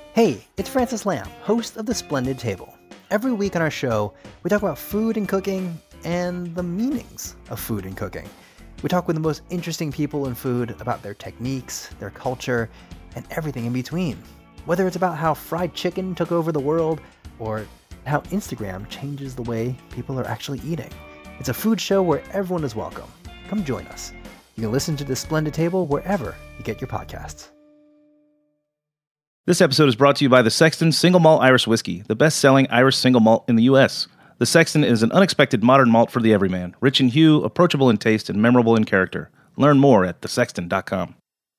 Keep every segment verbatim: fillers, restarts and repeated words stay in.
Hey, it's Francis Lamb, host of The Splendid Table. Every week on our show, we talk about food and cooking and the meanings of food and cooking. We talk with the most interesting people in food about their techniques, their culture, and everything in between. Whether it's about how fried chicken took over the world or how Instagram changes the way people are actually eating. It's a food show where everyone is welcome. Come join us. You can listen to The Splendid Table wherever you get your podcasts. This episode is brought to you by the Sexton Single Malt Irish Whiskey, the best-selling Irish single malt in the U S. The Sexton is an unexpected modern malt for the everyman, rich in hue, approachable in taste, and memorable in character. Learn more at the sexton dot com.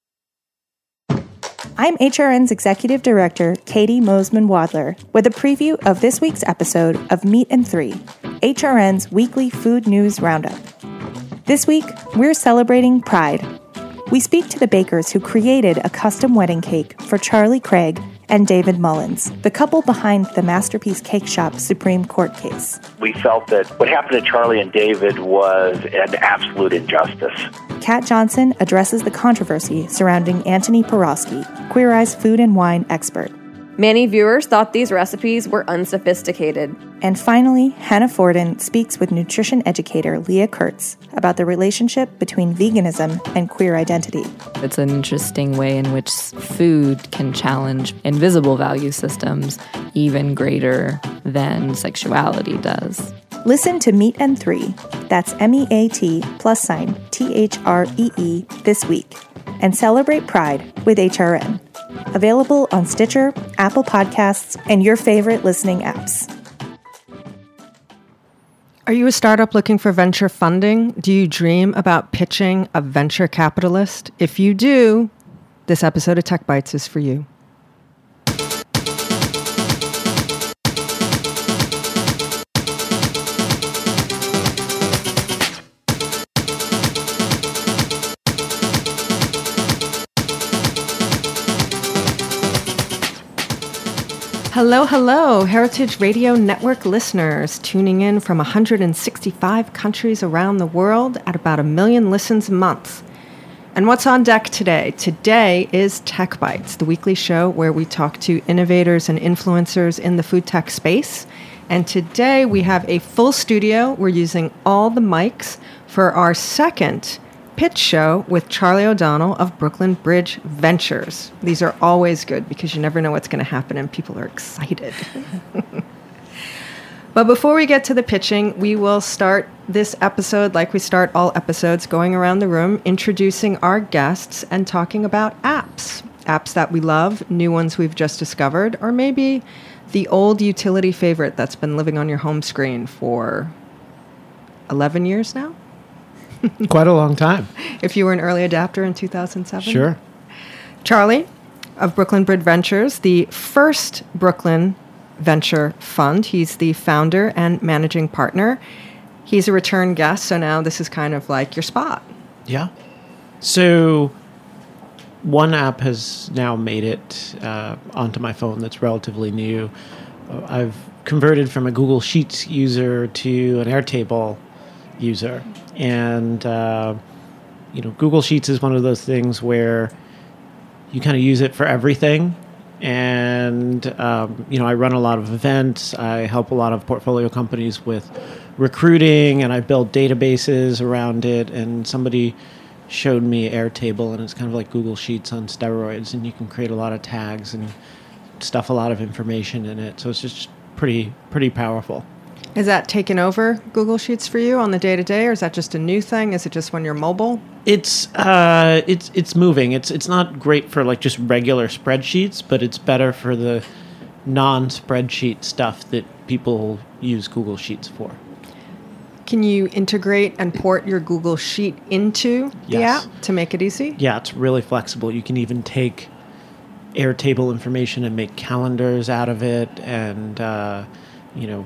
I'm H R N's Executive Director, Katie Mosman-Wadler, with a preview of this week's episode of Meat and Three, H R N's weekly food news roundup. This week, we're celebrating Pride. We speak to the bakers who created a custom wedding cake for Charlie Craig and David Mullins, the couple behind the Masterpiece Cake Shop Supreme Court case. We felt that what happened to Charlie and David was an absolute injustice. Kat Johnson addresses the controversy surrounding Antoni Porowski, Queer Eye's food and wine expert. Many viewers thought these recipes were unsophisticated. And finally, Hannah Forden speaks with nutrition educator Leah Kurtz about the relationship between veganism and queer identity. It's an interesting way in which food can challenge invisible value systems even greater than sexuality does. Listen to Meat and Three, that's M E A T plus sign T H R E E this week, and celebrate Pride with H R N. Available on Stitcher, Apple Podcasts, and your favorite listening apps. Are you a startup looking for venture funding? Do you dream about pitching a venture capitalist? If you do, this episode of Tech Bites is for you. Hello, hello, Heritage Radio Network listeners tuning in from one hundred sixty-five countries around the world at about a million listens a month. And what's on deck today? Today is Tech Bites, the weekly show where we talk to innovators and influencers in the food tech space. And today we have a full studio. We're using all the mics for our second pitch show with Charlie O'Donnell of Brooklyn Bridge Ventures. These are always good because you never know what's going to happen and people are excited. But before we get to the pitching, we will start this episode like we start all episodes, going around the room, introducing our guests and talking about apps. Apps that we love, new ones we've just discovered, or maybe the old utility favorite that's been living on your home screen for eleven years now? Quite a long time. If you were an early adapter in two thousand seven. Sure. Charlie of Brooklyn Bridge Ventures, the first Brooklyn venture fund. He's the founder and managing partner. He's a return guest, so now this is kind of like your spot. Yeah. So one app has now made it uh, onto my phone that's relatively new. Uh, I've converted from a Google Sheets user to an Airtable user. And, uh, you know, Google Sheets is one of those things where you kind of use it for everything. And, um, you know, I run a lot of events. I help a lot of portfolio companies with recruiting, and I build databases around it. And somebody showed me Airtable, and it's kind of like Google Sheets on steroids. And you can create a lot of tags and stuff a lot of information in it. So it's just pretty, pretty powerful. Is that taken over Google Sheets for you on the day-to-day, or is that just a new thing? Is it just when you're mobile? It's uh, it's it's moving. It's it's not great for like just regular spreadsheets, but it's better for the non-spreadsheet stuff that people use Google Sheets for. Can you integrate and port your Google Sheet into yes. the app to make it easy? Yeah, it's really flexible. You can even take Airtable information and make calendars out of it, and uh, you know.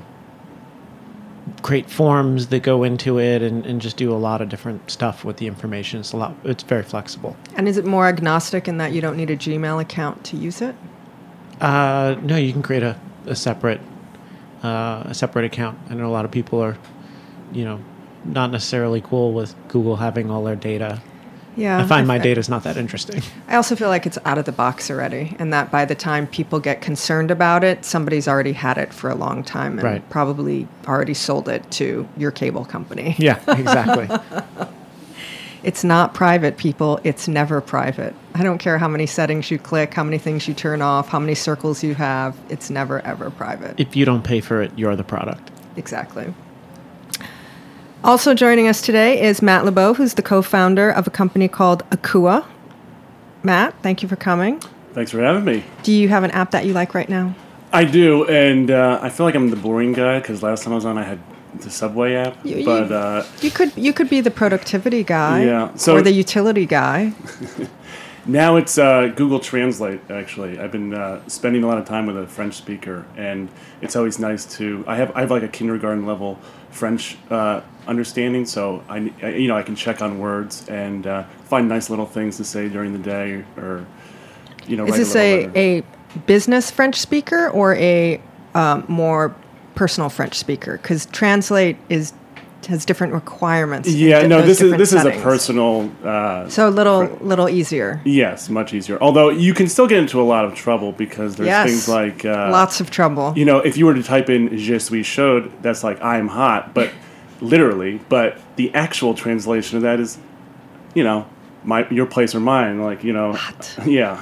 create forms that go into it and, and just do a lot of different stuff with the information. It's a lot. It's very flexible. And is it more agnostic in that you don't need a Gmail account to use it? Uh, no, you can create a, a separate uh, a separate account. I know a lot of people are, you know, not necessarily cool with Google having all their data Yeah. I find my I- data's not that interesting. I also feel like it's out of the box already, and that by the time people get concerned about it, somebody's already had it for a long time and Right. probably already sold it to your cable company. Yeah, exactly. It's not private, people. It's never private. I don't care how many settings you click, how many things you turn off, how many circles you have. It's never, ever private. If you don't pay for it, you're the product. Exactly. Also joining us today is Matt LeBeau, who's the co-founder of a company called Akua. Matt, thank you for coming. Thanks for having me. Do you have an app that you like right now? I do, and uh, I feel like I'm the boring guy because last time I was on, I had the Subway app. You- you- but uh, You could you could be the productivity guy, Yeah, so- or the utility guy. now it's uh, Google Translate. Actually, I've been uh, spending a lot of time with a French speaker, and it's always nice to. I have I have like a kindergarten level French uh, understanding, so I, I you know I can check on words and uh, find nice little things to say during the day, or you know. Is write this a, a, little letter. a business French speaker or a um, more personal French speaker? Because Translate is has different requirements. in Yeah, di- no, those this is different this is a settings. personal. Uh, So a little little easier. Yes, much easier. Although you can still get into a lot of trouble because there's Yes. things like uh, Lots of trouble. you know, if you were to type in "je suis chaude," that's like "I'm hot," but literally. But the actual translation of that is, you know, my your place or mine. Like you know, yeah.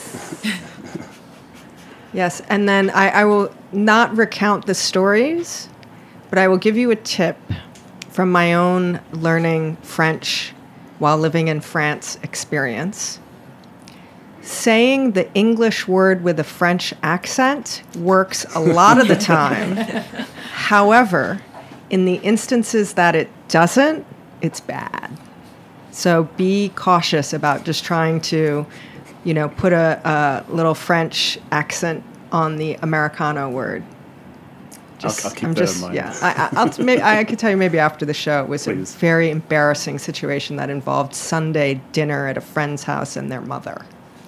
Yes, and then I, I will not recount the stories, but I will give you a tip from my own learning French while living in France experience. Saying the English word with a French accent works a lot of the time. However, in the instances that it doesn't, it's bad. So be cautious about just trying to, you know, put a, a little French accent on the Americano word. Just, I'll keep I'm that in just, mind. yeah. I, I, I'll, maybe, I could tell you maybe after the show. It was Please. a very embarrassing situation that involved Sunday dinner at a friend's house and their mother.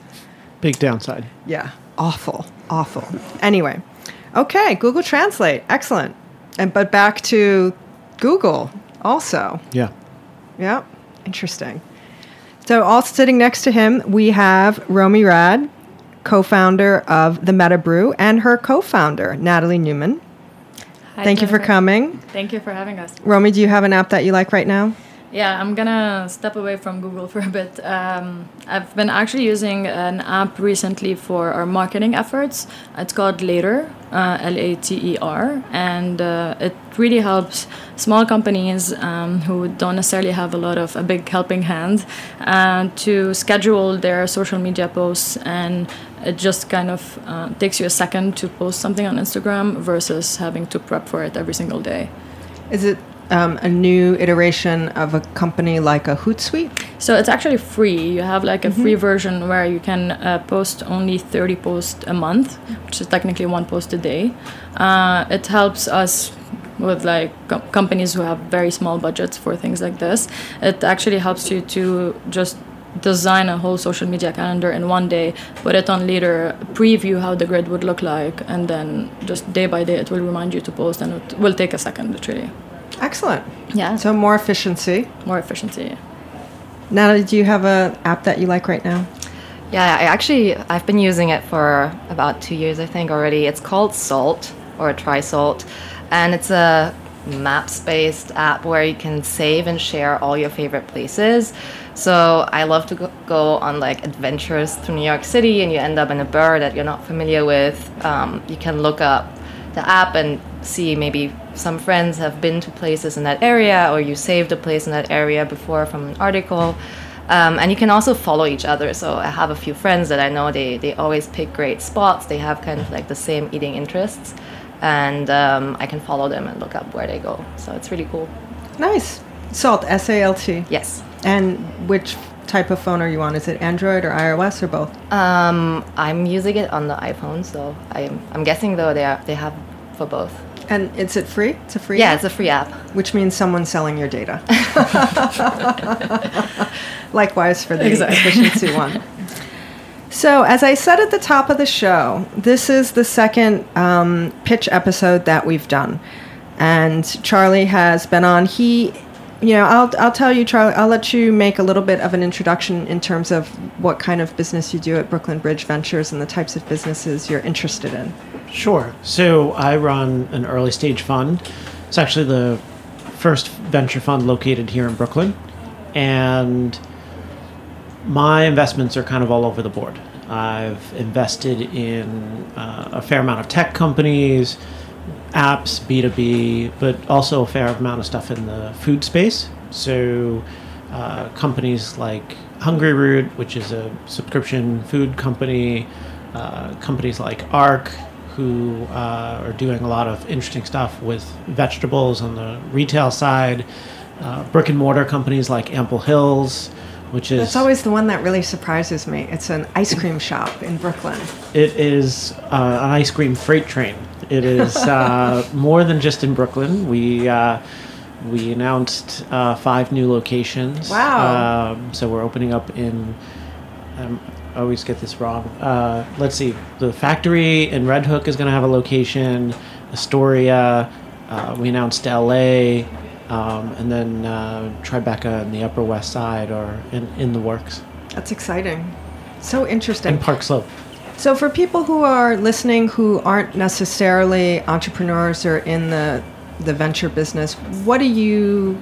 Big downside. Yeah, awful, awful. Anyway, okay, Google Translate, excellent. And but back to Google also. Yeah. Yeah, interesting. So, all sitting next to him, we have Romy Rad, co-founder of the Meta Brew, and her co-founder, Natalie Newman. Hi, Thank you for Jennifer. coming. Thank you for having us. Romy, do you have an app that you like right now? Yeah, I'm gonna step away from Google for a bit. Um, I've been actually using an app recently for our marketing efforts. It's called Later, uh, L A T E R, and uh, it really helps small companies um, who don't necessarily have a lot of a big helping hand uh, to schedule their social media posts, and it just kind of uh, takes you a second to post something on Instagram versus having to prep for it every single day. Is it um, a new iteration of a company like a Hootsuite? So it's actually free. You have like a free version where you can uh, post only thirty posts a month, which is technically one post a day. Uh, it helps us with like com- companies who have very small budgets for things like this. It actually helps you to just design a whole social media calendar in one day, put it on Later, preview how the grid would look like, and then just day by day it will remind you to post, and it will take a second literally. Excellent. Yeah. So more efficiency. More efficiency. Natalie, do you have an app that you like right now? Yeah, I actually, I've been using it for about two years, I think, already. It's called Salt, or Try Salt, and it's a maps-based app where you can save and share all your favorite places. So I love to go, go on like adventures through New York City, and you end up in a bar that you're not familiar with. Um, you can look up the app and see maybe some friends have been to places in that area, or you saved a place in that area before from an article. Um, and you can also follow each other. So I have a few friends that I know they, they always pick great spots. They have kind of like the same eating interests. And um, I can follow them and look up where they go. So it's really cool. Nice. Salt, S A L T. Yes. And which type of phone are you on? Is it Android or iOS or both? Um, I'm using it on the iPhone, so I'm, I'm guessing though they are, they have for both. And is it free? It's a free Yeah, app? it's a free app. Which means someone's selling your data. Likewise for the Exactly. efficiency one. So, as I said at the top of the show, this is the second um, pitch episode that we've done. And Charlie has been on. He you know, I'll I'll tell you, Charlie. I'll let you make a little bit of an introduction in terms of what kind of business you do at Brooklyn Bridge Ventures and the types of businesses you're interested in. Sure. So I run an early stage fund. It's actually the first venture fund located here in Brooklyn, and my investments are kind of all over the board. I've invested in uh, a fair amount of tech companies, apps, B two B, but also a fair amount of stuff in the food space. So uh, companies like Hungry Root, which is a subscription food company, uh, companies like Arc, who uh, are doing a lot of interesting stuff with vegetables on the retail side, uh, brick and mortar companies like Ample Hills, which is... That's always the one that really surprises me. It's an ice cream shop in Brooklyn. It is uh, an ice cream freight train. It is uh, more than just in Brooklyn. We uh, we announced uh, five new locations. Wow. Um, so we're opening up in... Um, I always get this wrong. Uh, let's see. The factory in Red Hook is going to have a location. Astoria. Uh, we announced L A. Um, and then uh, Tribeca and the Upper West Side are in, in the works. That's exciting. So interesting. And Park Slope. So for people who are listening who aren't necessarily entrepreneurs or in the the venture business, what do you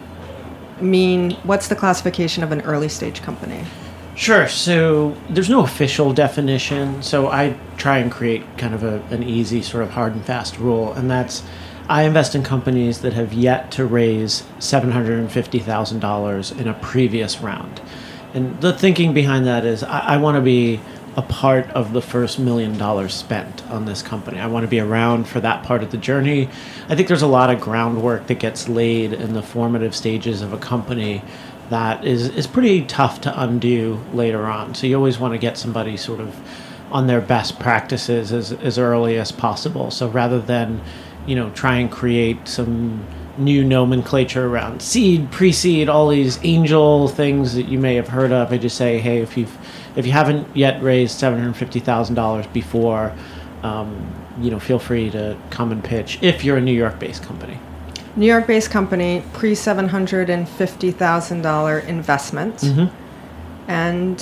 mean? What's the classification of an early stage company? Sure. So there's no official definition. So I try and create kind of a, an easy sort of hard and fast rule, and that's I invest in companies that have yet to raise seven hundred fifty thousand dollars in a previous round. And the thinking behind that is I, I want to be a part of the first million dollars spent on this company. I want to be around for that part of the journey. I think there's a lot of groundwork that gets laid in the formative stages of a company that is, is pretty tough to undo later on. So you always want to get somebody sort of on their best practices as, as early as possible. So rather than you know, try and create some new nomenclature around seed, pre-seed, all these angel things that you may have heard of. I just say, hey, if you've if you haven't yet raised seven hundred fifty thousand dollars before, um, you know, feel free to come and pitch if you're a New York-based company. New York-based company, pre seven hundred fifty thousand dollars investment, mm-hmm. and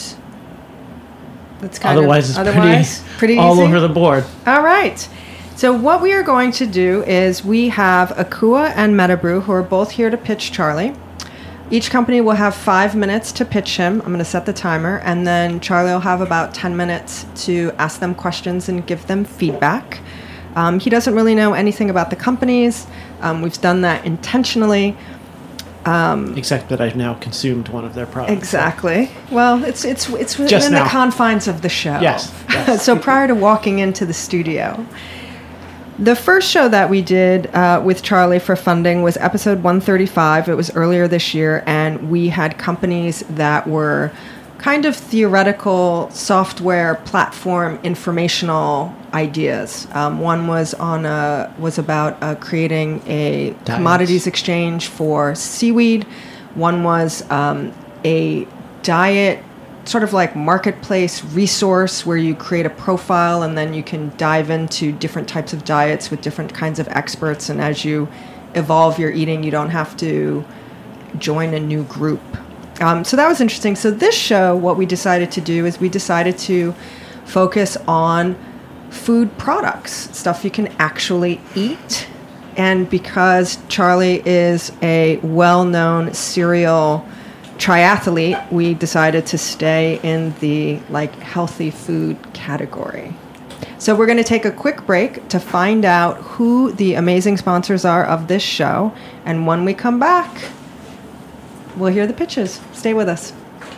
that's kind otherwise of it's otherwise pretty, pretty all easy. over the board. All right. So what we are going to do is we have Akua and Metabrew, who are both here to pitch Charlie. Each company will have five minutes to pitch him. I'm going to set the timer, and then Charlie will have about ten minutes to ask them questions and give them feedback. Um, he doesn't really know anything about the companies. Um, we've done that intentionally. Um, Except that I've now consumed one of their products. Exactly. Well, it's it's it's within Just the now. confines of the show. Yes. yes. So prior to walking into the studio. The first show that we did uh, with Charlie for funding was episode one thirty-five. It was earlier this year, and we had companies that were kind of theoretical software platform informational ideas. Um, one was on a, was about uh, creating a Diets. commodities exchange for seaweed. One was um, a diet sort of like marketplace resource where you create a profile and then you can dive into different types of diets with different kinds of experts, and as you evolve your eating you don't have to join a new group. Um, so that was interesting. So this show, what we decided to do is we decided to focus on food products, stuff you can actually eat. And because Charlie is a well-known serial triathlete, we decided to stay in the like healthy food category. So we're going to take a quick break to find out who the amazing sponsors are of this show, and when we come back, we'll hear the pitches. Stay with us.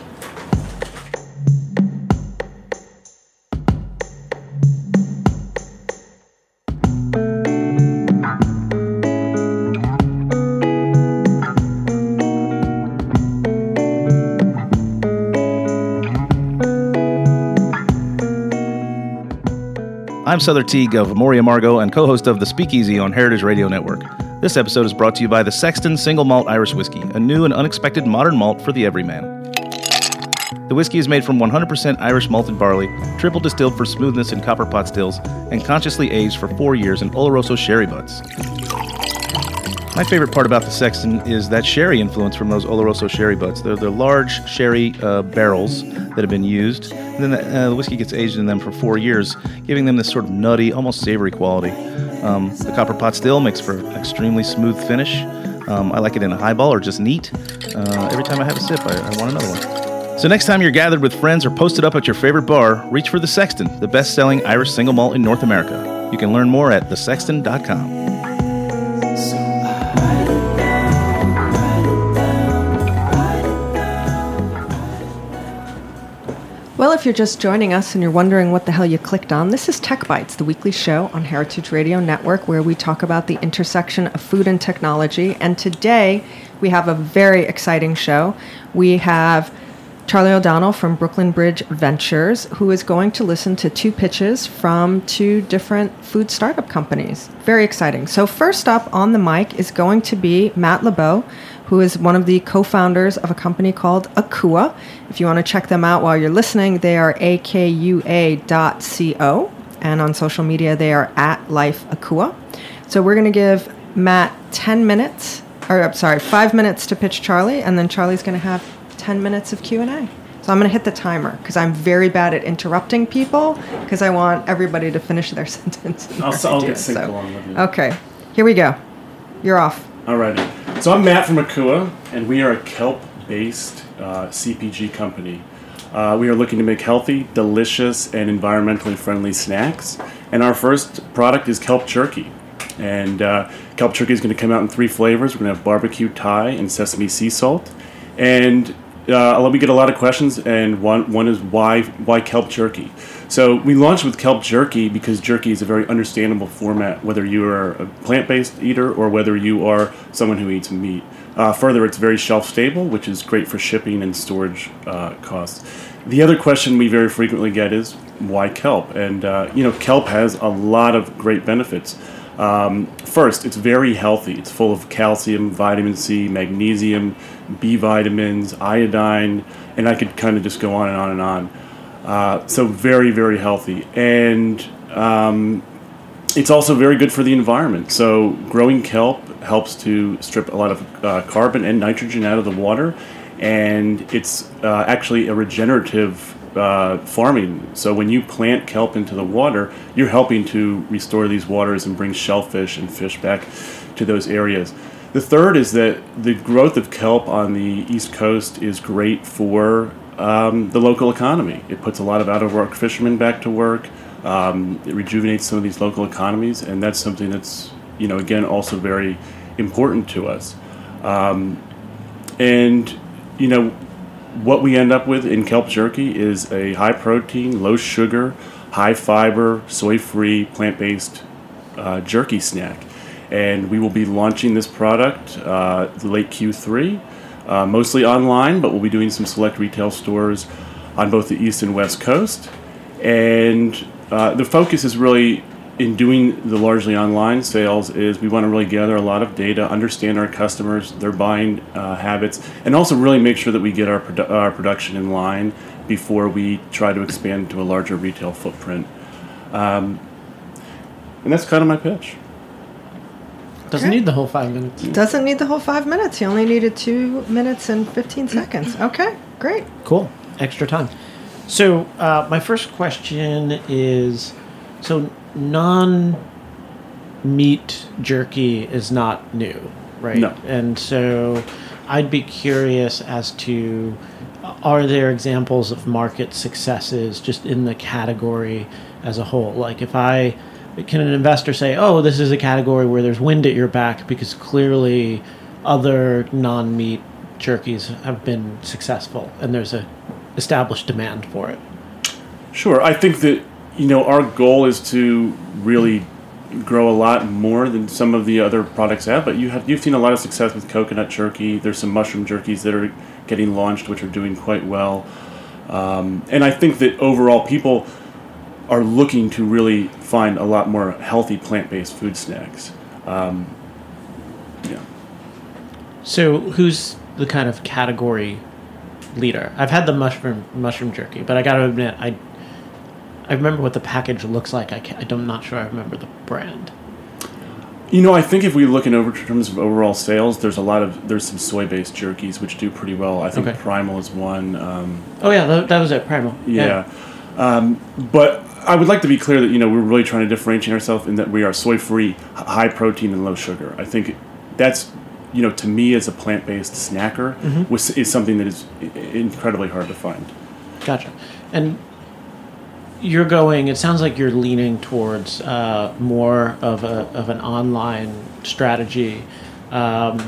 I'm Souther Teague of Amoria Margot and co-host of The Speakeasy on Heritage Radio Network. This episode is brought to you by the Sexton Single Malt Irish Whiskey, a new and unexpected modern malt for the everyman. The whiskey is made from one hundred percent Irish malted barley, triple distilled for smoothness in copper pot stills, and consciously aged for four years in Oloroso sherry butts. My favorite part about the Sexton is that sherry influence from those Oloroso sherry butts. They're, they're large sherry uh, barrels that have been used, and then the, uh, the whiskey gets aged in them for four years, giving them this sort of nutty, almost savory quality. Um, the copper pot still makes for an extremely smooth finish. Um, I like it in a highball or just neat. Uh, every time I have a sip, I, I want another one. So next time you're gathered with friends or posted up at your favorite bar, reach for the Sexton, the best-selling Irish single malt in North America. You can learn more at the sexton dot com. Well, if you're just joining us and you're wondering what the hell you clicked on, this is Tech Bites, the weekly show on Heritage Radio Network where we talk about the intersection of food and technology. And today we have a very exciting show. We have Charlie O'Donnell from Brooklyn Bridge Ventures, who is going to listen to two pitches from two different food startup companies. Very exciting. So first up on the mic is going to be Matt LeBeau, who is one of the co-founders of a company called Akua. If you want to check them out while you're listening, they are A K U A dot co, and on social media they are at Life Akua. So we're going to give Matt ten minutes, or I'm sorry, five minutes to pitch Charlie, and then Charlie's going to have ten minutes of Q and A. So I'm going to hit the timer because I'm very bad at interrupting people because I want everybody to finish their sentence. I'll, I'll get synced so. along with you. Okay, here we go. You're off. Alrighty. So I'm Matt from Akua, and we are a kelp-based uh, C P G company. Uh, we are looking to make healthy, delicious, and environmentally friendly snacks. And our first product is kelp jerky. And uh, kelp jerky is going to come out in three flavors. We're going to have barbecue, Thai, and sesame sea salt. And uh, we get a lot of questions, and one one is why why kelp jerky? So we launched with kelp jerky because jerky is a very understandable format, whether you are a plant-based eater or whether you are someone who eats meat. Uh, further, it's very shelf-stable, which is great for shipping and storage uh, costs. The other question we very frequently get is, why kelp? And, uh, you know, kelp has a lot of great benefits. Um, first, it's very healthy. It's full of calcium, vitamin C, magnesium, B vitamins, iodine, and I could kind of just go on and on and on. Uh, so very, very healthy. And um, it's also very good for the environment. So growing kelp helps to strip a lot of uh, carbon and nitrogen out of the water, and it's uh, actually a regenerative uh, farming. So when you plant kelp into the water, you're helping to restore these waters and bring shellfish and fish back to those areas. The third is that the growth of kelp on the East Coast is great for um, the local economy. It puts a lot of out-of-work fishermen back to work. Um, it rejuvenates some of these local economies, and that's something that's, you know, again, also very important to us. Um, and, you know, what we end up with in kelp jerky is a high-protein, low-sugar, high-fiber, soy-free, plant-based uh, jerky snack. And we will be launching this product uh, late Q three, uh, mostly online, but we'll be doing some select retail stores on both the East and West Coast. And uh, the focus is really, in doing the largely online sales, is we want to really gather a lot of data, understand our customers, their buying uh, habits, and also really make sure that we get our, produ- our production in line before we try to expand to a larger retail footprint. Um, and that's kind of my pitch. Doesn't okay. need the whole five minutes. Doesn't need the whole five minutes. He only needed two minutes and fifteen seconds. Okay, great. Cool. Extra time. So uh, my first question is, so non-meat jerky is not new, right? No. And so I'd be curious as to, are there examples of market successes just in the category as a whole? Like if I... Can an investor say, oh, this is a category where there's wind at your back because clearly other non-meat jerkies have been successful and there's a established demand for it? Sure. I think that, you know, our goal is to really grow a lot more than some of the other products have, but you have, you've seen a lot of success with coconut jerky. There's some mushroom jerkies that are getting launched, which are doing quite well. Um, and I think that overall people are looking to really find a lot more healthy plant-based food snacks. Um, yeah. So who's the kind of category leader? I've had the mushroom mushroom jerky, but I got to admit, I I remember what the package looks like. I can't, I'm not sure I remember the brand. You know, I think if we look in over terms of overall sales, there's a lot of there's some soy-based jerkies which do pretty well. I think Okay. Primal is one. Um, Oh yeah, that, that was it. Primal. yeah, Um, but I would like to be clear that you know we're really trying to differentiate ourselves in that we are soy-free, h- high protein, and low sugar. I think that's you know to me as a plant-based snacker Mhm. was, is something that is i- incredibly hard to find. Gotcha. And you're going. It sounds like you're leaning towards uh, more of a of an online strategy. Um,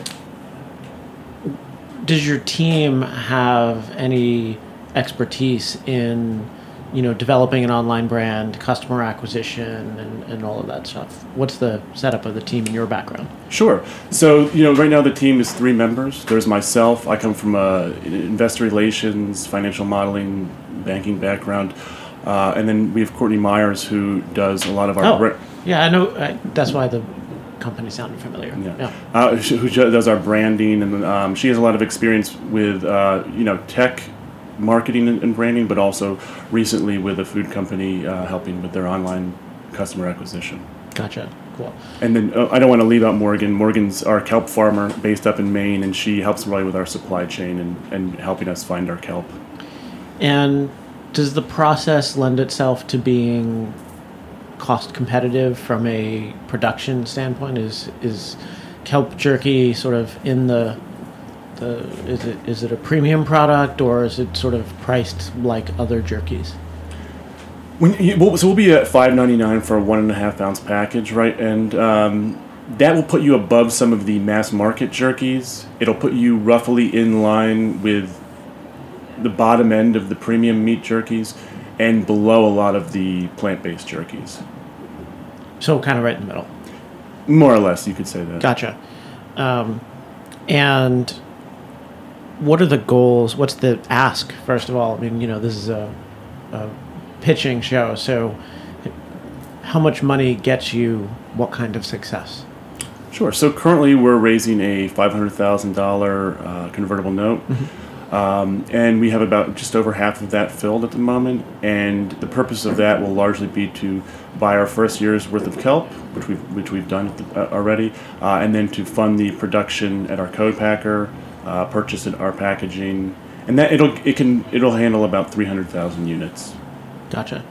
does your team have any expertise in, you know, developing an online brand, customer acquisition, and, and all of that stuff? What's the setup of the team in your background? Sure. So, you know, right now the team is three members. There's myself. I come from a investor relations, financial modeling, banking background. Uh, and then we have Courtney Myers, who does a lot of our... Oh, bra- yeah, I know. I, that's why the company sounded familiar. Yeah. Yeah. Uh, who who does our branding, and um, she has a lot of experience with, uh, you know, tech marketing and, and branding, but also recently with a food company uh, helping with their online customer acquisition. Gotcha. Cool. And then uh, I don't want to leave out Morgan. Morgan's our kelp farmer based up in Maine, and she helps really with our supply chain and, and helping us find our kelp. And does the process lend itself to being cost competitive from a production standpoint? Is is kelp jerky sort of in the the is it is it a premium product, or is it sort of priced like other jerkies? When you, well, so we'll be at five ninety-nine for a one and a half ounce package, right? And um, that will put you above some of the mass market jerkies. It'll put you roughly in line with the bottom end of the premium meat jerkies, and below a lot of the plant-based jerkies. So kind of right in the middle. More or less, you could say that. Gotcha. Um, and what are the goals? What's the ask, first of all? I mean, you know, this is a, a pitching show, so how much money gets you what kind of success? Sure. So currently we're raising a five hundred thousand dollars uh, convertible note. Mm-hmm. Um, and we have about just over half of that filled at the moment. And the purpose of that will largely be to buy our first year's worth of kelp, which we've, which we've done uh, already, uh, and then to fund the production at our co-packer, uh, purchase at our packaging. And that it'll it can it'll handle about three hundred thousand units. Gotcha.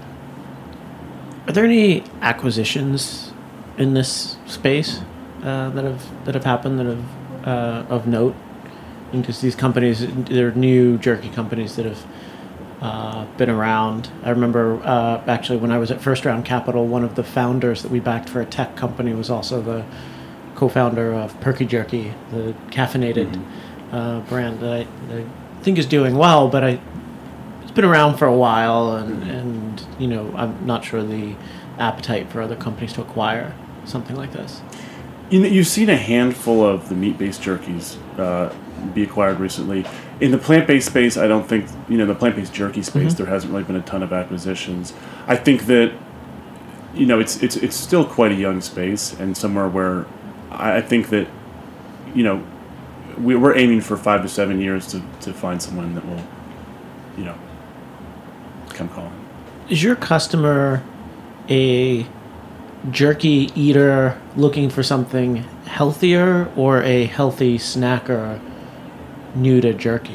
Are there any acquisitions in this space uh, that have that have happened that have uh, of note? Because these companies, they're new jerky companies that have uh, been around. I remember uh, actually when I was at First Round Capital, one of the founders that we backed for a tech company was also the co-founder of Perky Jerky, the caffeinated mm-hmm. uh, brand that I, I think is doing well, but I it's been around for a while, and, and you know I'm not sure the appetite for other companies to acquire something like this. You know, you've seen a handful of the meat-based jerkies uh, be acquired recently. In the plant-based space, I don't think, you know, the plant-based jerky space, Mm-hmm. there hasn't really been a ton of acquisitions. I think that, you know, it's it's it's still quite a young space, and somewhere where I, I think that, you know, we, we're aiming for five to seven years to, to find someone that will, you know, come calling. Is your customer a jerky eater looking for something healthier, or a healthy snacker new to jerky?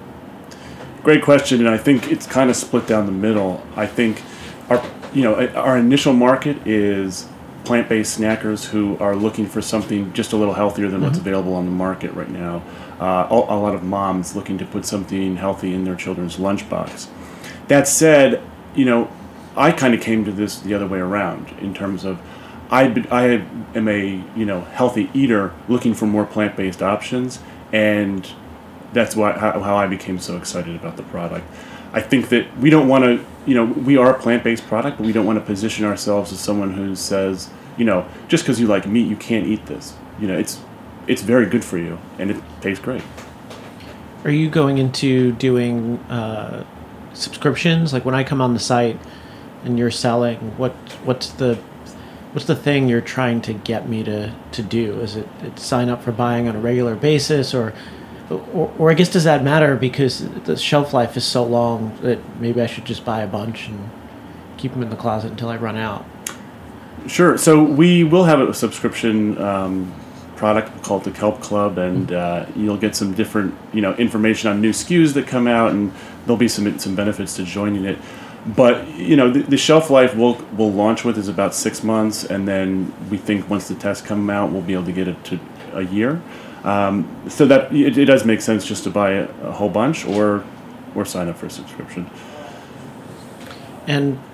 Great question, and I think it's kind of split down the middle. I think our, you know, our initial market is plant-based snackers who are looking for something just a little healthier than mm-hmm. what's available on the market right now. Uh, a, a lot of moms looking to put something healthy in their children's lunchbox. That said, you know, I kind of came to this the other way around in terms of I I am a you know healthy eater looking for more plant-based options, and that's why how, how I became so excited about the product. I think that we don't want to you know we are a plant-based product, but we don't want to position ourselves as someone who says you know just because you like meat you can't eat this. You know it's it's very good for you and it tastes great. Are you going into doing uh, subscriptions? Like when I come on the site and you're selling, what what's the what's the thing you're trying to get me to, to do? Is it, it sign up for buying on a regular basis, or, or or I guess does that matter because the shelf life is so long that maybe I should just buy a bunch and keep them in the closet until I run out? Sure. So we will have a subscription um, product called the Kelp Club, and uh, you'll get some different, you know, information on new S K Us that come out, and there'll be some some benefits to joining it. But you know, the, the shelf life we'll we'll launch with is about six months, and then we think once the tests come out, we'll be able to get it to a year. Um, so that it, it does make sense just to buy a, a whole bunch, or or sign up for a subscription. And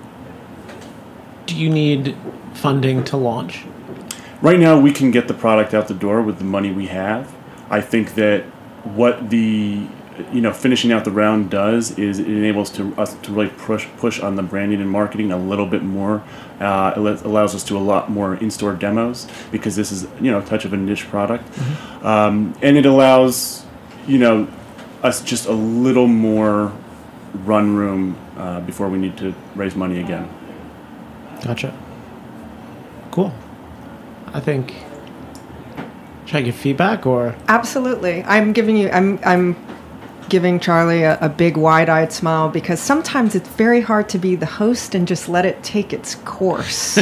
do you need funding to launch? Right now, we can get the product out the door with the money we have. I think that what the you know finishing out the round does is it enables to us to really push push on the branding and marketing a little bit more. Uh, it allows us to do a lot more in-store demos because this is you know a touch of a niche product, mm-hmm. um, and it allows you know us just a little more run room uh, before we need to raise money again. Gotcha. Cool. I think. Should I give feedback or? Absolutely. I'm giving you. I'm. I'm giving Charlie a, a big wide-eyed smile because sometimes it's very hard to be the host and just let it take its course.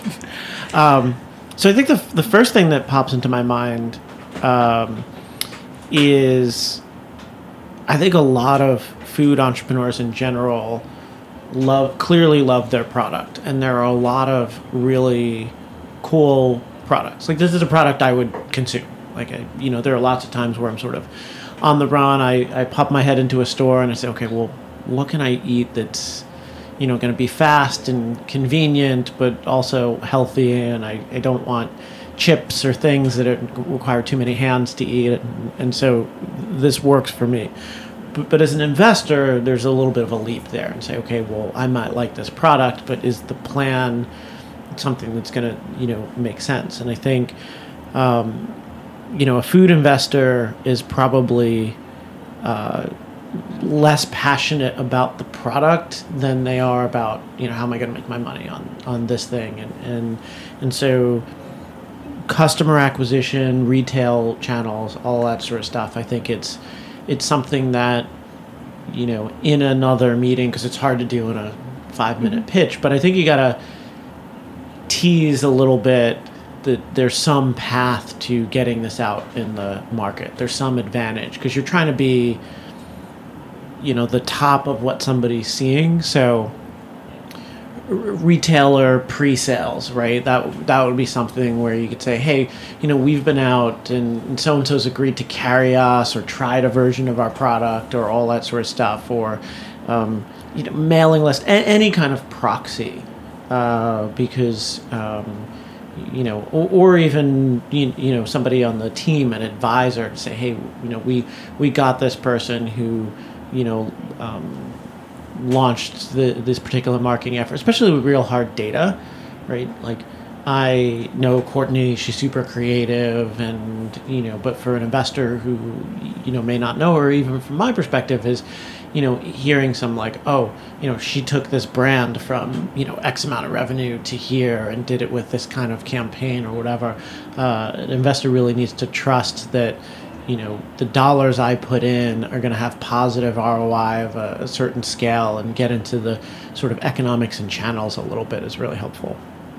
um, so I think the the first thing that pops into my mind um, is I think a lot of food entrepreneurs in general love clearly love their product, and there are a lot of really cool products. Like this is a product I would consume. Like I, you know, there are lots of times where I'm sort of on the run. I, I pop my head into a store and I say, okay, well, what can I eat that's, you know, going to be fast and convenient, but also healthy, and I, I don't want chips or things that are, require too many hands to eat, and, and so this works for me. But, but as an investor, there's a little bit of a leap there and say, okay, well, I might like this product, but is the plan something that's going to, you know, make sense? And I think, um, you know, a food investor is probably uh, less passionate about the product than they are about, you know, how am I going to make my money on, on this thing? And, and, and so customer acquisition, retail channels, all that sort of stuff, I think it's, it's something that, you know, in another meeting, because it's hard to do in a five minute mm-hmm. pitch, but I think you got to tease a little bit that there's some path to getting this out in the market. There's some advantage because you're trying to be, you know, the top of what somebody's seeing. So r- retailer pre-sales, right? That that would be something where you could say, hey, you know, we've been out and, and so-and-so's agreed to carry us or tried a version of our product or all that sort of stuff, or, um, you know, mailing list, a- any kind of proxy. Uh, because, um, you know, or, or even, you, you know, somebody on the team, an advisor, to say, hey, you know, we, we got this person who, you know, um, launched the, this particular marketing effort, especially with real hard data, right? Like, I know Courtney, she's super creative, and, you know, but for an investor who, you know, may not know her, even from my perspective, is, you know, hearing some like, oh, you know, she took this brand from, you know, X amount of revenue to here and did it with this kind of campaign or whatever. Uh, an investor really needs to trust that, you know, the dollars I put in are going to have positive R O I of a, a certain scale, and get into the sort of economics and channels a little bit is really helpful.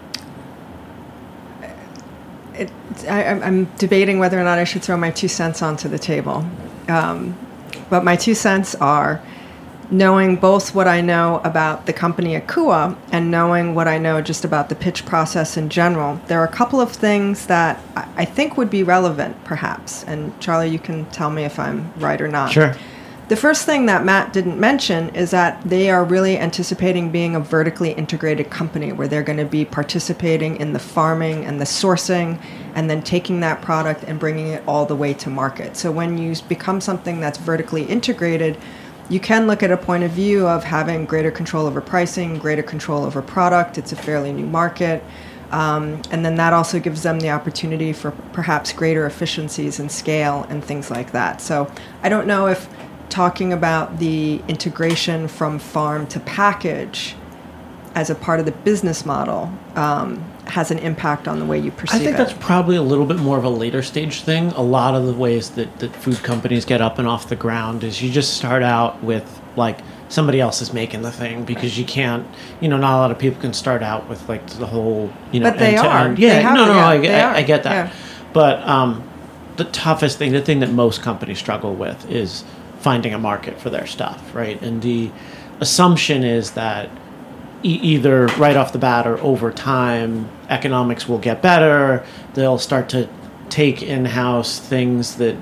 It, I, I'm debating whether or not I should throw my two cents onto the table. Um, But my two cents are knowing both what I know about the company Akua and knowing what I know just about the pitch process in general. There are a couple of things that I think would be relevant, perhaps. And Charlie, you can tell me if I'm right or not. Sure. The first thing that Matt didn't mention is that they are really anticipating being a vertically integrated company where they're going to be participating in the farming and the sourcing and then taking that product and bringing it all the way to market. So when you become something that's vertically integrated, you can look at a point of view of having greater control over pricing, greater control over product. It's a fairly new market. Um, and then that also gives them the opportunity for perhaps greater efficiencies and scale and things like that. So I don't know if talking about the integration from farm to package as a part of the business model um, has an impact on the way you perceive it. I think it. that's probably a little bit more of a later stage thing. A lot of the ways that, that food companies get up and off the ground is you just start out with like somebody else is making the thing, because you can't, you know, not a lot of people can start out with like the whole, you know, but they end to are. end. Yeah, they have, no, no, yeah, I, they I, are. I get that. Yeah. But um, the toughest thing, the thing that most companies struggle with is finding a market for their stuff, right? And the assumption is that e- either right off the bat or over time, economics will get better. They'll start to take in-house things that,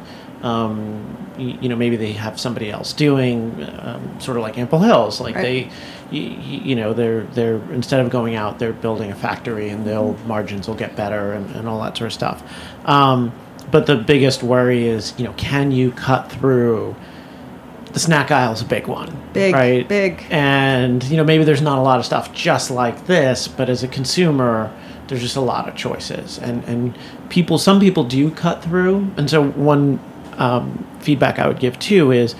um, y- you know, maybe they have somebody else doing, um, sort of like Ample Hills. Like Right. they, y- y- you know, they're they're instead of going out, they're building a factory, and they'll margins will get better and, and all that sort of stuff. Um, but the biggest worry is, you know, can you cut through? The snack aisle is a big one, Big, right? big. And, you know, maybe there's not a lot of stuff just like this, but as a consumer, there's just a lot of choices. And, and people, some people do cut through. And so one um, feedback I would give, too, is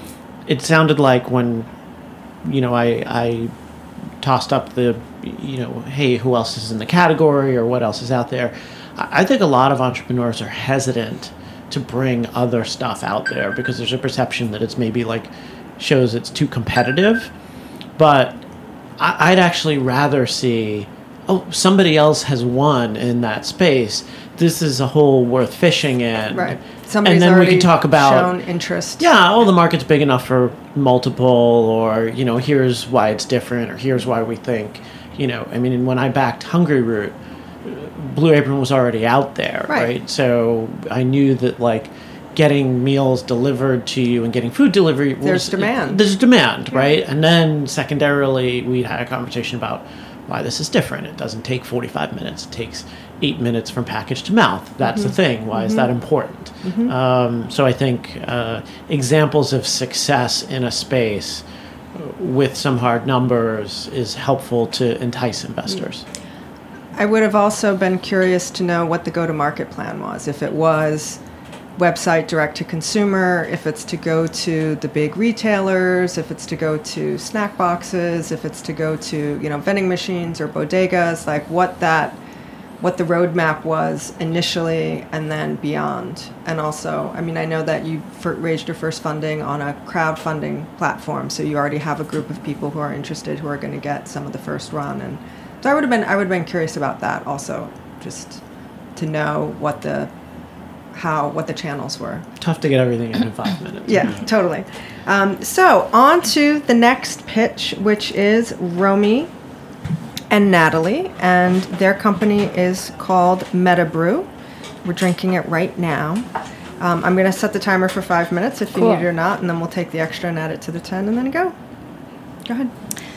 it sounded like when, you know, I, I tossed up the, you know, hey, who else is in the category or what else is out there? I, I think a lot of entrepreneurs are hesitant to bring other stuff out there because there's a perception that it's maybe like shows it's too competitive. But I, I'd actually rather see, oh, somebody else has won in that space. This is a hole worth fishing in. Right. Somebody's and then we already can talk about shown interest. Yeah, oh, the market's big enough for multiple, or, you know, here's why it's different, or here's why we think, you know, I mean, when I backed Hungry Root, Blue Apron was already out there, Right. right? So I knew that, like, getting meals delivered to you and getting food delivery was, There's demand. There's demand, right? And then secondarily, we had a conversation about why this is different. It doesn't take forty-five minutes. It takes eight minutes from package to mouth. That's the thing. Why is that important? Um, so I think uh, examples of success in a space with some hard numbers is helpful to entice investors. I would have also been curious to know what the go-to-market plan was. If it was website direct to consumer, if it's to go to the big retailers, if it's to go to snack boxes, if it's to go to, you know, vending machines or bodegas, like what that, what the roadmap was initially and then beyond. And also, I mean, I know that you fir- raised your first funding on a crowdfunding platform, so you already have a group of people who are interested who are going to get some of the first run. And so I would have been, I would have been curious about that also, just to know what the, how, what the channels were. Tough to get everything in in five minutes. Yeah, totally. Um, so on to the next pitch, which is Romy and Natalie, and their company is called MetaBrew. We're drinking it right now. Um, I'm going to set the timer for five minutes if you Cool. need it or not, and then we'll take the extra and add it to the ten, and then go. Go ahead.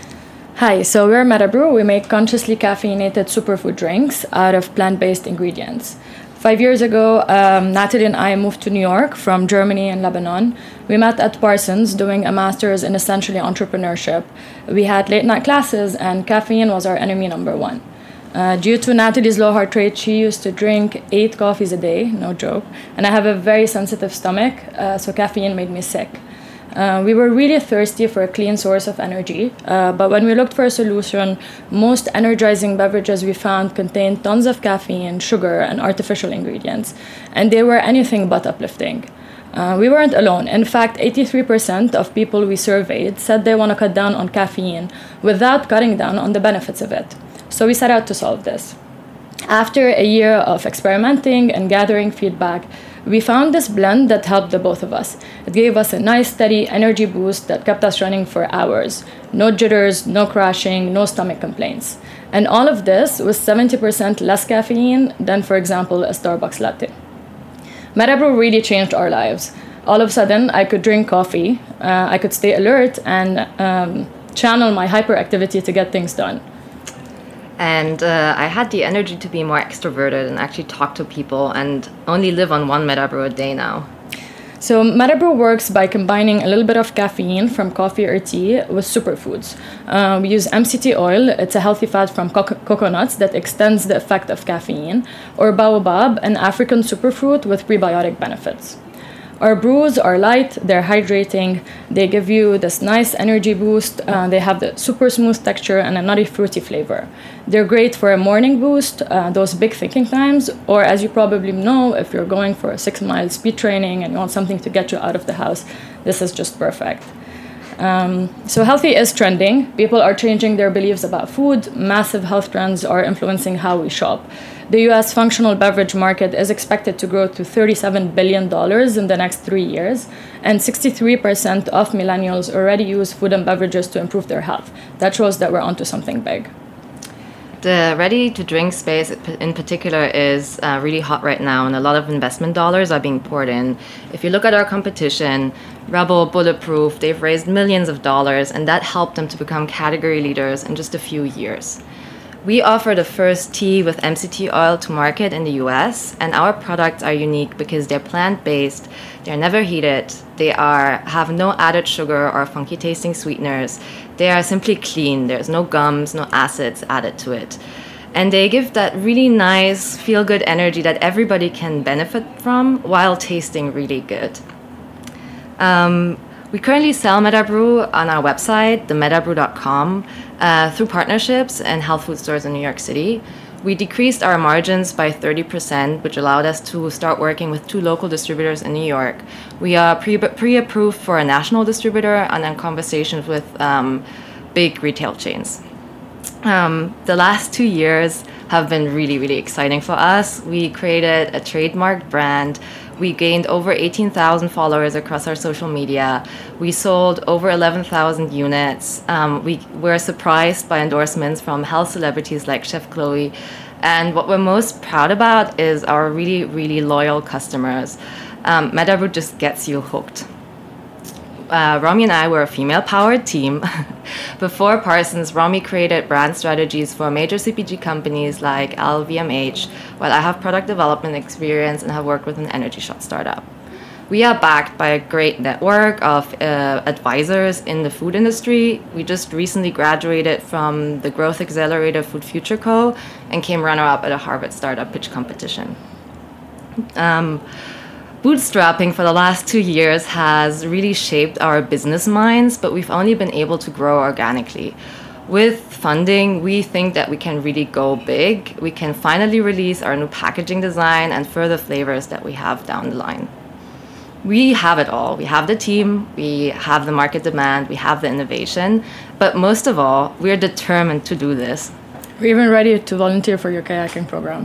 Hi, so we're MetaBrew. We make consciously caffeinated superfood drinks out of plant-based ingredients. Five years ago, um, Natalie and I moved to New York from Germany and Lebanon. We met at Parsons doing a master's in essentially entrepreneurship. We had late night classes, and caffeine was our enemy number one. Uh, due to Natalie's low heart rate, she used to drink eight coffees a day, no joke. And I have a very sensitive stomach, uh, so caffeine made me sick. Uh, we were really thirsty for a clean source of energy, uh, but when we looked for a solution, most energizing beverages we found contained tons of caffeine, sugar, and artificial ingredients, and they were anything but uplifting. Uh, we weren't alone. In fact, eighty-three percent of people we surveyed said they want to cut down on caffeine without cutting down on the benefits of it. So we set out to solve this. After a year of experimenting and gathering feedback, we found this blend that helped the both of us. It gave us a nice, steady energy boost that kept us running for hours. No jitters, no crashing, no stomach complaints. And all of this was seventy percent less caffeine than, for example, a Starbucks latte. MetaBrew really changed our lives. All of a sudden, I could drink coffee, uh, I could stay alert, and um, channel my hyperactivity to get things done. And uh, I had the energy to be more extroverted and actually talk to people, and only live on one MetaBrew a day now. So MetaBrew works by combining a little bit of caffeine from coffee or tea with superfoods. Uh, we use M C T oil. It's a healthy fat from co- coconuts that extends the effect of caffeine, or baobab, an African superfruit with prebiotic benefits. Our brews are light, they're hydrating, they give you this nice energy boost, uh, they have the super smooth texture and a nutty fruity flavor. They're great for a morning boost, uh, those big thinking times, or as you probably know, if you're going for a six mile speed training and you want something to get you out of the house, this is just perfect. Um, so healthy is trending. People are changing their beliefs about food. Massive health trends are influencing how we shop. The U S functional beverage market is expected to grow to thirty-seven billion dollars in the next three years, and sixty-three percent of millennials already use food and beverages to improve their health. That shows that we're onto something big. The ready-to-drink space in particular is uh, really hot right now, and a lot of investment dollars are being poured in. If you look at our competition, Rebel, Bulletproof, they've raised millions of dollars, and that helped them to become category leaders in just a few years. We offer the first tea with M C T oil to market in the U S, and our products are unique because they're plant-based, they're never heated, they are have no added sugar or funky-tasting sweeteners. They are simply clean. There's no gums, no acids added to it. And they give that really nice, feel-good energy that everybody can benefit from while tasting really good. Um, we currently sell Metabrew on our website, the metabrew dot com, uh, through partnerships and health food stores in New York City. We decreased our margins by thirty percent, which allowed us to start working with two local distributors in New York. We are pre- pre-approved for a national distributor and in conversations with um, big retail chains. Um, the last two years have been really, really exciting for us. We created a trademarked brand. We gained over eighteen thousand followers across our social media. We sold over eleven thousand units. Um, we were surprised by endorsements from health celebrities like Chef Chloe. And what we're most proud about is our really, really loyal customers. Um, Metabrew just gets you hooked. Uh, Rami and I were a female-powered team. Before Parsons, Rami created brand strategies for major C P G companies like L V M H, while I have product development experience and have worked with an energy shot startup. We are backed by a great network of uh, advisors in the food industry. We just recently graduated from the Growth Accelerator Food Future Co. and came runner-up at a Harvard startup pitch competition. Um, Bootstrapping for the last two years has really shaped our business minds, but we've only been able to grow organically. With funding, we think that we can really go big. We can finally release our new packaging design and further flavors that we have down the line. We have it all. We have the team, we have the market demand, we have the innovation, but most of all, we're determined to do this. We're even ready to volunteer for your kayaking program.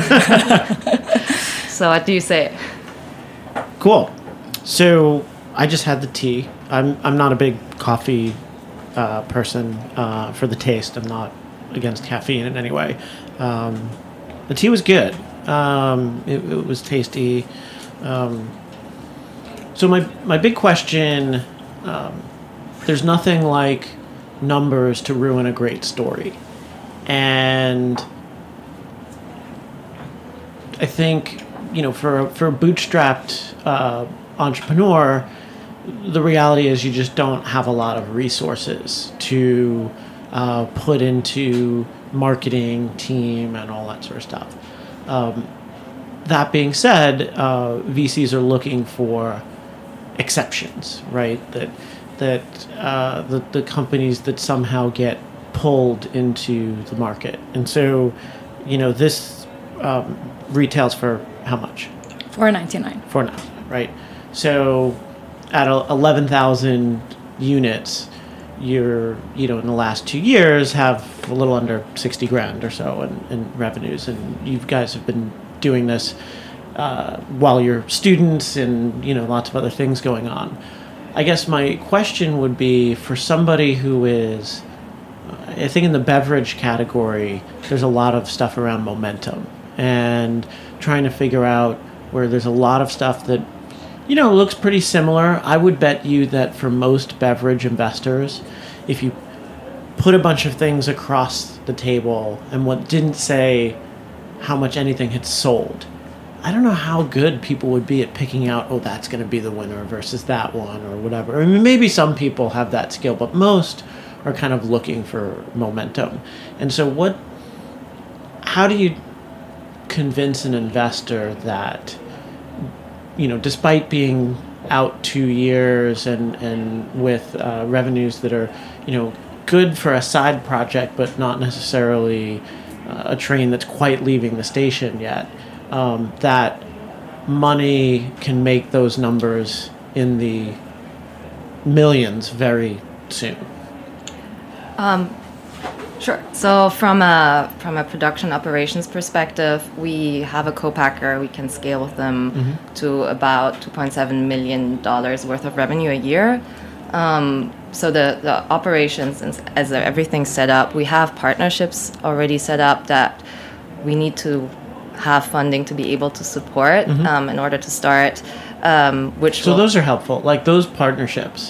So what do you say? Cool. So I just had the tea. I'm I'm not a big coffee uh, person uh, for the taste. I'm not against caffeine in any way. Um, the tea was good. Um, it, it was tasty. Um, so my my big question: um, there's nothing like numbers to ruin a great story, and I think, you know, for for a bootstrapped uh, entrepreneur, the reality is you just don't have a lot of resources to uh, put into marketing, team, and all that sort of stuff. Um, that being said, uh, V Cs are looking for exceptions, right? That that uh, the the companies that somehow get pulled into the market, and so, you know, this um, retails for how much? four ninety-nine. four ninety-nine, right? So at eleven thousand units, you're, you know, in the last two years have a little under sixty grand or so in, in revenues. And you guys have been doing this uh, while you're students and, you know, lots of other things going on. I guess my question would be for somebody who is, uh, I think in the beverage category, there's a lot of stuff around momentum and trying to figure out where there's a lot of stuff that, you know, looks pretty similar. I would bet you that for most beverage investors, if you put a bunch of things across the table and what didn't say how much anything had sold, I don't know how good people would be at picking out, oh, that's going to be the winner versus that one or whatever. I mean, maybe some people have that skill, but most are kind of looking for momentum. And so what, how do you convince an investor that, you know, despite being out two years and, and with uh, revenues that are, you know, good for a side project, but not necessarily uh, a train that's quite leaving the station yet, um, that money can make those numbers in the millions very soon? Um, sure. So from a from a production operations perspective, we have a co-packer. We can scale with them Mm-hmm. to about two point seven million dollars worth of revenue a year. Um, so the, the operations, and as everything's set up, we have partnerships already set up that we need to have funding to be able to support Mhm. um, in order to start. Um, which So will- those are helpful. Like those partnerships.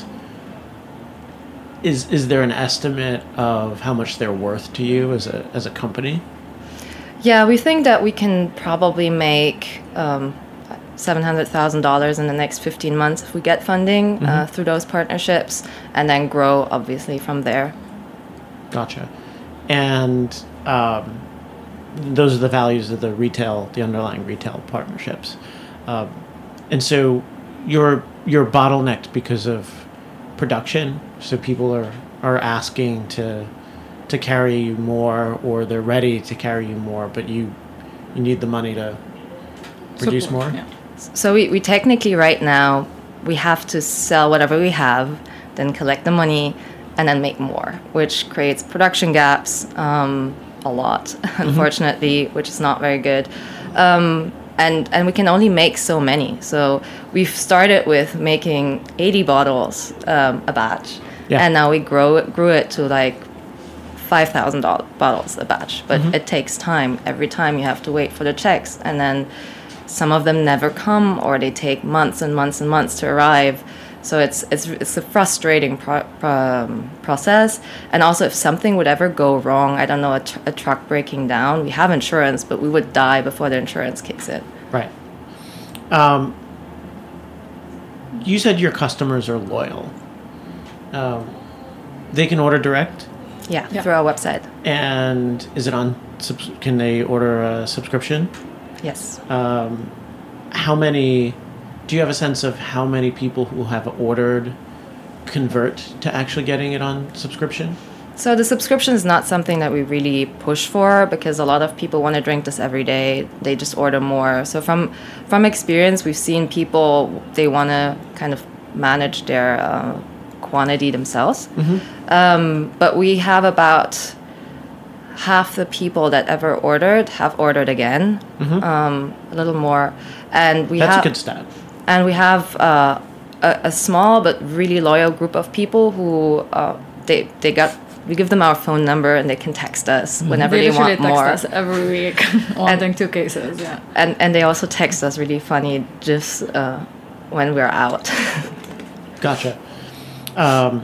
Is is there an estimate of how much they're worth to you as a as a company? Yeah, we think that we can probably make um, seven hundred thousand dollars in the next fifteen months if we get funding uh, Mhm. through those partnerships, and then grow obviously from there. Gotcha. And um, those are the values of the retail, the underlying retail partnerships. Um, and so you're you're bottlenecked because of production. So people are, are asking to to carry you more, or they're ready to carry you more, but you you need the money to produce Support, more. yeah. So we, we technically right now we have to sell whatever we have, then collect the money, and then make more, which creates production gaps um, a lot, unfortunately, which is not very good. Um, and and we can only make so many. So we've started with making eighty bottles um, a batch, Yeah. and now we grow it, grew it to like five thousand bottles a batch. But Mhm. it takes time. Every time you have to wait for the checks, and then some of them never come, or they take months and months and months to arrive. So it's it's it's a frustrating pro- pro- um, process. And also, if something would ever go wrong, I don't know, a, tr- a truck breaking down, we have insurance, but we would die before the insurance kicks in. Right. Um, you said your customers are loyal. Um, they can order direct, Yeah, through our website. and is it on? Subs- can they order a subscription? Yes. Um, how many? Do you have a sense of how many people who have ordered convert to actually getting it on subscription? So the subscription is not something that we really push for because a lot of people want to drink this every day. They just order more. So from from experience, we've seen people, they want to kind of manage their uh, quantity themselves. Um, but we have about half the people that ever ordered have ordered again, Mhm. um, a little more, and we That's have a good stat. and we have uh, a, a small but really loyal group of people who uh, they they got. We give them our phone number and they can text us whenever They they, literally want text more. us every week, wanting two cases. Yeah. And and they also text us really funny just uh, when we're out. Gotcha. Um,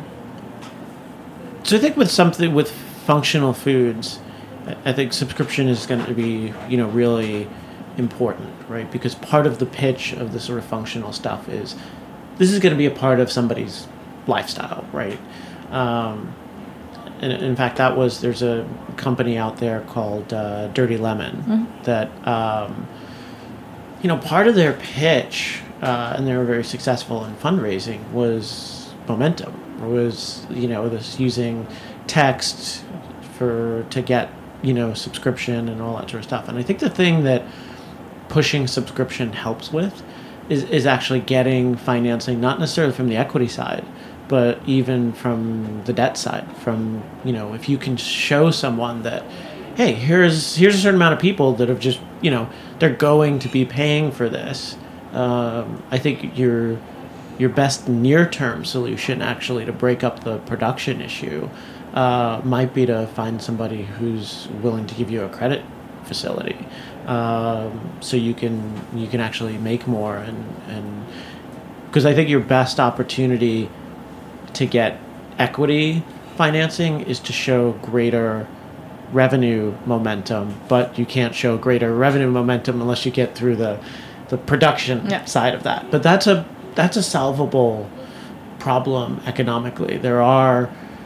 so I think with something with functional foods, I- I think subscription is going to be, you know, really important, right? Because part of the pitch of the sort of functional stuff is this is going to be a part of somebody's lifestyle, right? Um, and in fact, that was there's a company out there called uh, Dirty Lemon Mhm. that um, you know, part of their pitch, uh, and they were very successful in fundraising, was momentum. Was, you know, this using text for to get, you know, subscription and all that sort of stuff. And I think the thing that pushing subscription helps with is, is actually getting financing, not necessarily from the equity side, but even from the debt side. From, you know, if you can show someone that, hey, here's here's a certain amount of people that have just, you know, they're going to be paying for this. Um, I think your your best near-term solution, actually, to break up the production issue, uh, might be to find somebody who's willing to give you a credit facility, um, so you can you can actually make more, and and because I think your best opportunity to get equity financing is to show greater revenue momentum, but you can't show greater revenue momentum unless you get through the the production Yeah. side of that. But that's a that's a solvable problem economically. There are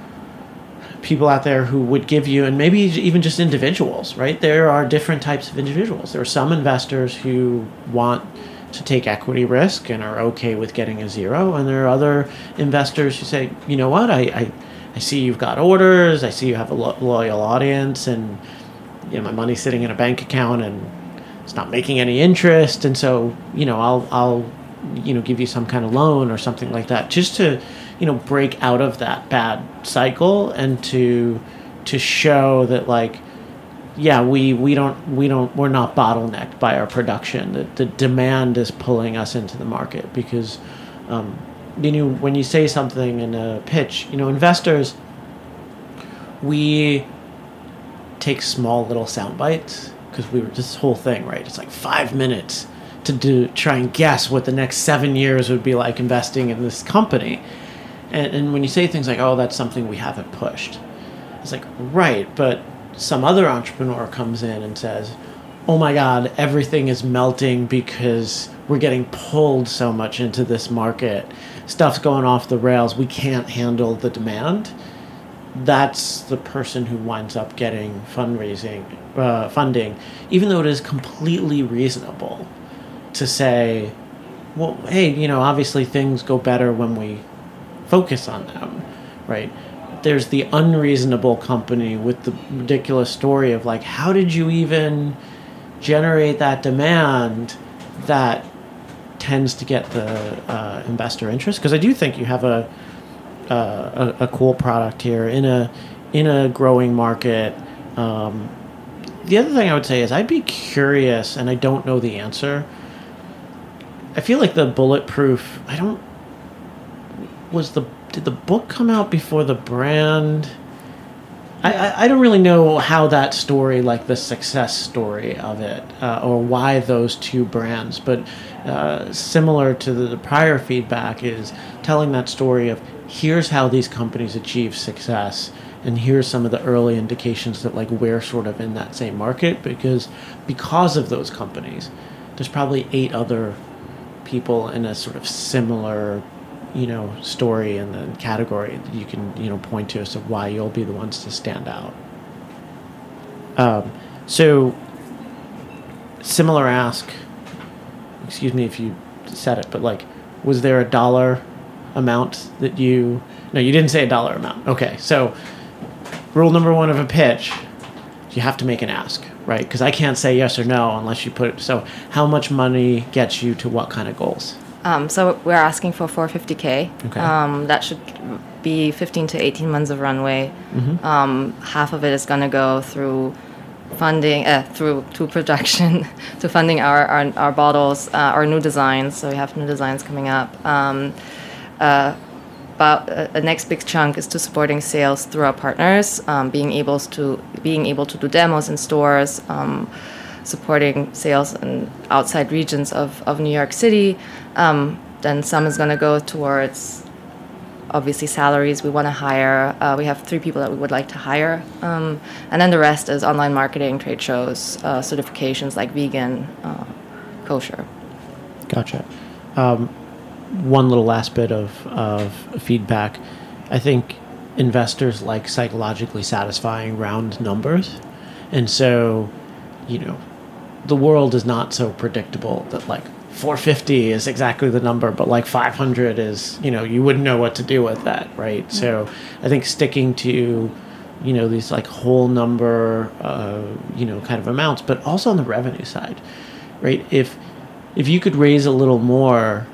people out there who would give you, and maybe even just individuals, right? There are different types of individuals. There are some investors who want to take equity risk and are okay with getting a zero, and there are other investors who say, you know what, I, I, I see you've got orders, I see you have a lo- loyal audience, and you know my money's sitting in a bank account and it's not making any interest, and so you know I'll I'll you know give you some kind of loan or something like that, just to you know, break out of that bad cycle and to to show that, like, yeah, we, we don't we don't we're not bottlenecked by our production. The, the demand is pulling us into the market because, um, you know, when you say something in a pitch, you know, investors, we take small little sound bites because we were this whole thing, right? It's like five minutes to do try and guess what the next seven years would be like investing in this company, and and when you say things like, oh, that's something we haven't pushed, it's like, right, but some other entrepreneur comes in and says, oh my God, everything is melting because we're getting pulled so much into this market. Stuff's going off the rails. We can't handle the demand. That's the person who winds up getting fundraising, uh, funding, even though it is completely reasonable to say, well, hey, you know, obviously things go better when we focus on them, right? There's the unreasonable company with the ridiculous story of, like, how did you even generate that demand that tends to get the uh, investor interest? Because I do think you have a, uh, a a cool product here in a in a growing market. Um, the other thing I would say is I'd be curious, and I don't know the answer. I feel like the Bulletproof, I don't, was the, did the book come out before the brand? I, I, I don't really know how that story, like the success story of it, uh, or why those two brands, but uh, similar to the, the prior feedback is telling that story of here's how these companies achieve success, and here's some of the early indications that, like, we're sort of in that same market, because because of those companies, there's probably eight other people in a sort of similar, you know, story in the category that you can, you know, point to as to why you'll be the ones to stand out. Um, so, similar ask, excuse me if you said it, but, like, was there a dollar amount that you, no, you didn't say a dollar amount. Okay, so rule number one of a pitch, you have to make an ask, right? Because I can't say yes or no unless you put it. So how much money gets you to what kind of goals? Um, so we're asking for four hundred fifty K. Okay. Um, that should be fifteen to eighteen months of runway. Mm-hmm. Um, half of it is going to go through funding, uh, through to production, to funding our, our, our bottles, uh, our new designs. So we have new designs coming up. Um, uh, But uh, the next big chunk is to supporting sales through our partners, um, being able to being able to do demos in stores, um, supporting sales in outside regions of, of New York City. Um, then some is going to go towards, obviously, salaries we want to hire. Uh, we have three people that we would like to hire. Um, and then the rest is online marketing, trade shows, uh, certifications like vegan, uh, kosher. Gotcha. Um, one little last bit of, of feedback. I think investors like psychologically satisfying round numbers. And so, you know, the world is not so predictable that, like, four hundred fifty is exactly the number, but, like, five hundred is, you know, you wouldn't know what to do with that, right? Mm-hmm. So I think sticking to, you know, these, like, whole number, uh, you know, kind of amounts, but also on the revenue side, right? If, if you could raise a little more,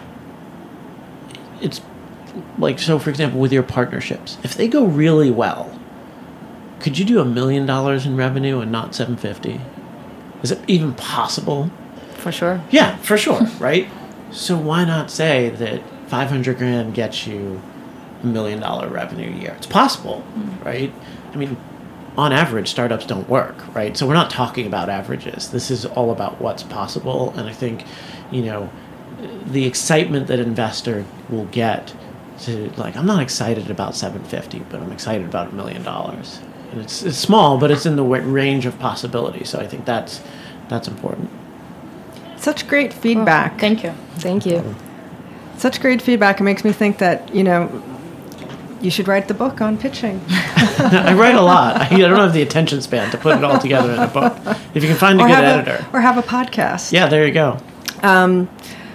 it's like, so for example, with your partnerships, if they go really well, could you do a million dollars in revenue and not seven fifty? Is it even possible? For sure. Yeah, for sure, right? So why not say that five hundred grand gets you a million dollar revenue a year? It's possible, mm-hmm. right? I mean, on average, startups don't work, right? So we're not talking about averages. This is all about what's possible. And I think, you know, the excitement that investor will get to, like, I'm not excited about seven fifty, but I'm excited about a million dollars. And it's it's small, but it's in the w- range of possibility. So I think that's that's important. Such great feedback. Oh, thank you. Thank you. Such great feedback. It makes me think that, you know, you should write the book on pitching. I write a lot. I, I don't have the attention span to put it all together in a book. If you can find a or good have editor. A, or have a podcast. Yeah, there you go. Um,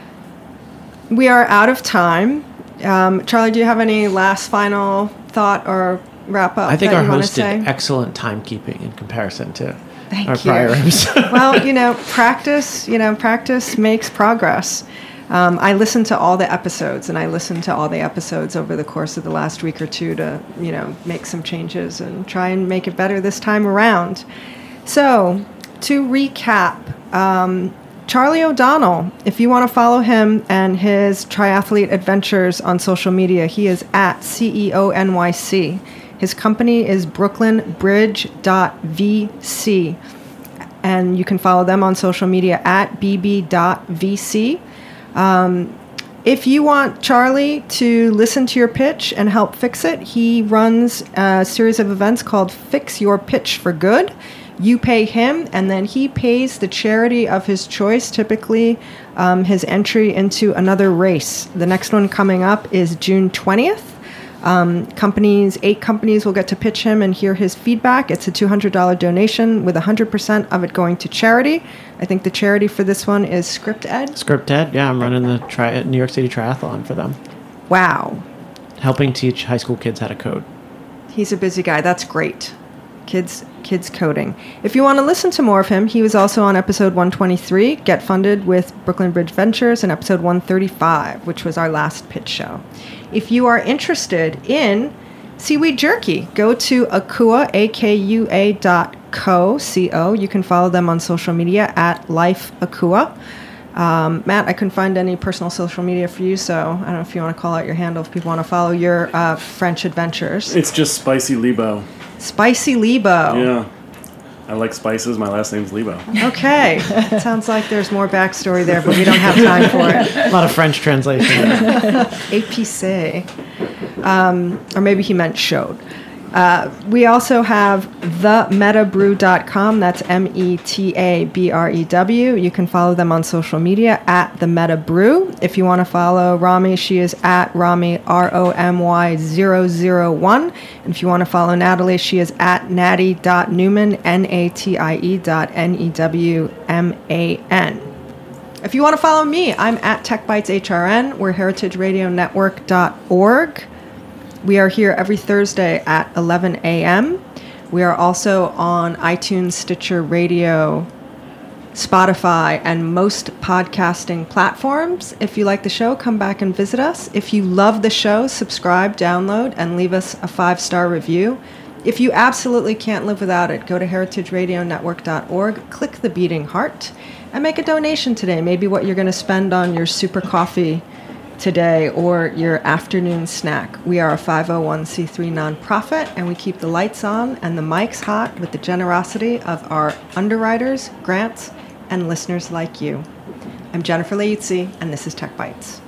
we are out of time. Um, Charlie, do you have any last final thought or wrap up? I think that our you host say? did excellent timekeeping in comparison to Thank our you. prior episode. Well, you know, practice, you know, practice makes progress. Um, I listened to all the episodes, and I listened to all the episodes over the course of the last week or two to, you know, make some changes and try and make it better this time around. So, to recap, um, Charlie O'Donnell, if you want to follow him and his triathlete adventures on social media, he is at C E O N Y C. His company is brooklyn bridge dot v c, and you can follow them on social media at b b dot v c. Um, if you want Charlie to listen to your pitch and help fix it, he runs a series of events called Fix Your Pitch for Good. You pay him, and then he pays the charity of his choice, typically um, his entry into another race. The next one coming up is June twentieth. Um, companies, eight companies will get to pitch him and hear his feedback. It's a two hundred dollars donation with one hundred percent of it going to charity. I think the charity for this one is ScriptEd. ScriptEd, yeah, I'm running the tri- New York City Triathlon for them. Wow. Helping teach high school kids how to code. He's a busy guy. That's great. Kids kids coding. If you want to listen to more of him, he was also on episode one twenty-three, Get Funded with Brooklyn Bridge Ventures, and episode one thirty-five, which was our last pitch show. If you are interested in seaweed jerky, go to Akua, A K U A dot co, C O. You can follow them on social media at Life Akua. Um, Matt, I couldn't find any personal social media for you, so I don't know if you want to call out your handle if people want to follow your uh, French adventures. It's just Spicy Lebo. Spicy Lebo. Yeah. I like spices. My last name's Lebo. Okay. Sounds like there's more backstory there, but we don't have time for it. A lot of French translation. Épicé. Um, or maybe he meant showed. Uh, we also have the meta brew dot com. That's M E T A B R E W. You can follow them on social media at The Meta Brew. If you want to follow Rami, she is at Rami, R O M Y zero zero one. And if you want to follow Natalie, she is at natty dot newman, N A T I E dot N E W M A N. If you want to follow me, I'm at TechBytesHRN. We're heritage radio network dot org. We are here every Thursday at eleven a.m. We are also on iTunes, Stitcher Radio, Spotify, and most podcasting platforms. If you like the show, come back and visit us. If you love the show, subscribe, download, and leave us a five-star review. If you absolutely can't live without it, go to heritage radio network dot org, click the beating heart, and make a donation today. Maybe what you're going to spend on your super coffee today or your afternoon snack. We are a five oh one c three nonprofit, and we keep the lights on and the mics hot with the generosity of our underwriters, grants, and listeners like you. I'm Jennifer Leuzzi, and this is Tech Bites.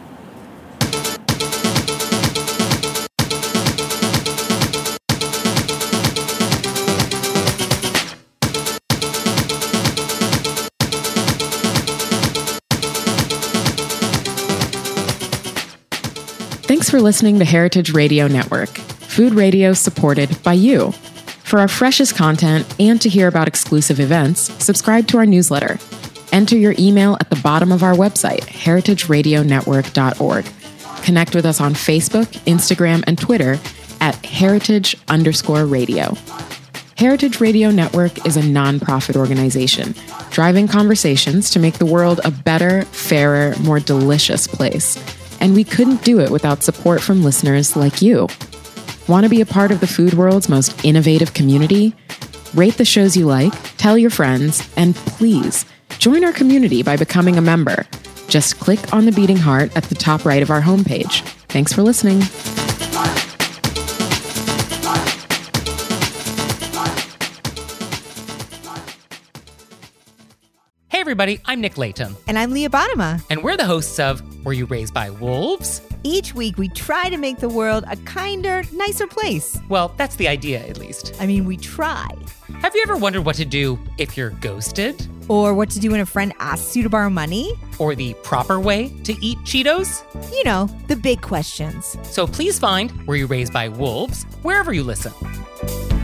Thanks for listening to Heritage Radio Network, food radio supported by you. For our freshest content and to hear about exclusive events, subscribe to our newsletter. Enter your email at the bottom of our website, heritage radio network dot org. Connect with us on Facebook, Instagram, and Twitter at heritage underscore radio. Heritage Radio Network is a nonprofit organization driving conversations to make the world a better, fairer, more delicious place. And we couldn't do it without support from listeners like you. Want to be a part of the food world's most innovative community? Rate the shows you like, tell your friends, and please join our community by becoming a member. Just click on the beating heart at the top right of our homepage. Thanks for listening. Hey everybody, I'm Nick Latham. And I'm Leah Bottima. And we're the hosts of Were You Raised by Wolves? Each week we try to make the world a kinder, nicer place. Well, that's the idea, at least. I mean, we try. Have you ever wondered what to do if you're ghosted? Or what to do when a friend asks you to borrow money? Or the proper way to eat Cheetos? You know, the big questions. So please find Were You Raised by Wolves wherever you listen.